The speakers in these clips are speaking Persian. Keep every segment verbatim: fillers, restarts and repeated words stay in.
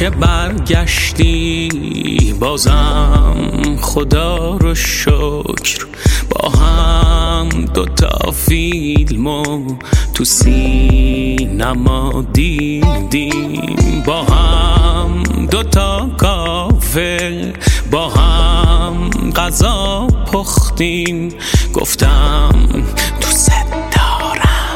که برگشتی بازم خدا رو شکر، با هم دوتا فیلمو تو سینما دیدیم، با هم دوتا کافه با هم غذا پختیم. گفتم دوست دارم،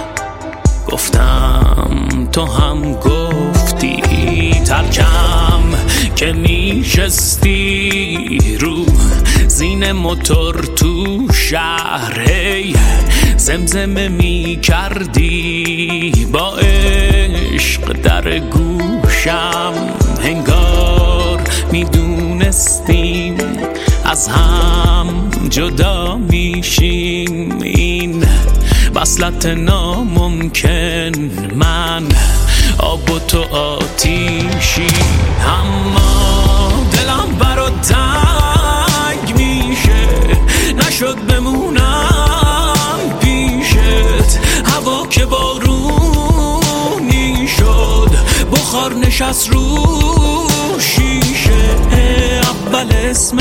گفتم تو هم گفتی. ترکم که میشستی رو زین موتور تو شهر، هی زمزمه می کردی با عشق در گوشم. انگار میدونستیم از هم جدا میشیم، این وصلت ناممکن، من آب و تو آتیشی. اما دلم برات تنگ میشه، نشد بمونم پیشت. هوا که بارونی شد، بخار نشست رو شیشه. اول اسم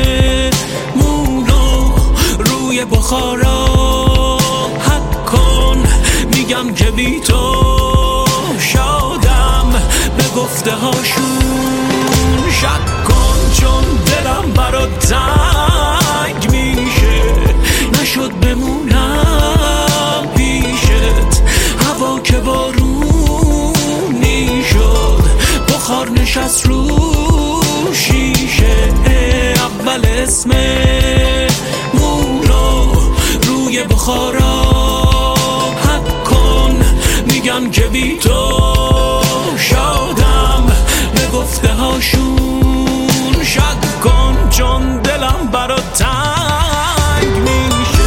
مونو روی بخارا حک کن، میگم که بی تو شادم، به گفته هاشون شک کن. چون دلم برات تنگ میشه، نشد بمونم پیشت. هوا که بارونی شد، بخار نشست رو شیشه. اول اسم مونو روی بخارا حک کن، میگم که بی تو شادم، به گفته هاشون شک کن. چون دلم برات تنگ میشه.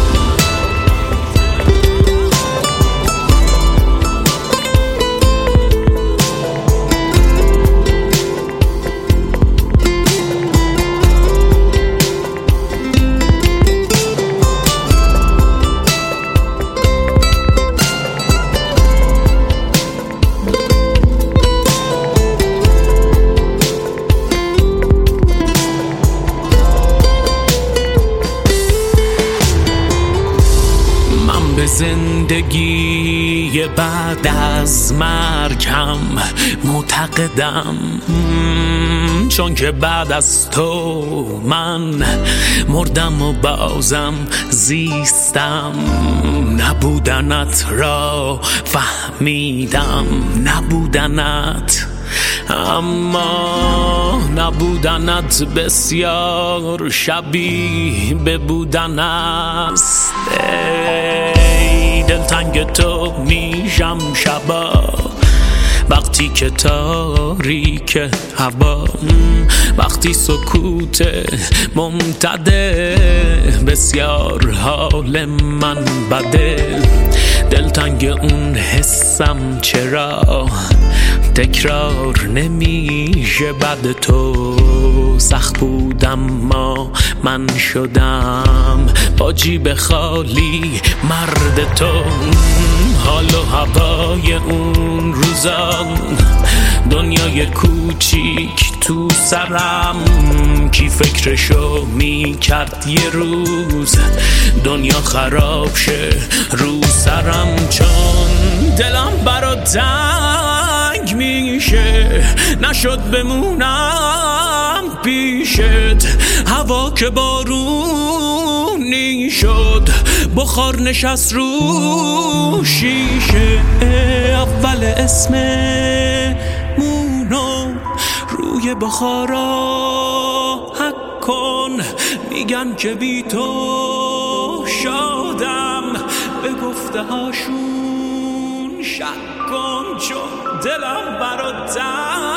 به زندگی بعد از مرگم معتقدم، چون که بعد از تو من مردم و بازم زیستم. نبودنت را فهمیدم، نبودنت، اما نبودنت بسیار شبیه به بودن است. ای دلتنگ تو میشم شبا، وقتی که تاریک هوا، وقتی سکوت ممتده، بسیار حال من بده. دلتنگ اون حسم چرا تکرار نمیشه بعد تو. سخت بودم ما من شدم با جیب خالی مرد تو. حال و هوای اون روزا، دنیای کوچیک تو سرم، کی فکرشو میکرد یه روز دنیا خراب شه رو سرم. چون دلم برات تنگ میشه، نشد بمونم پیشت. هوا که بارونی شد، بخار نشست رو شیشه. اول اسم مونو روی بخارا حک کن، میگن که بی تو شادم، به گفته هاشون شک کن. چون دلم برات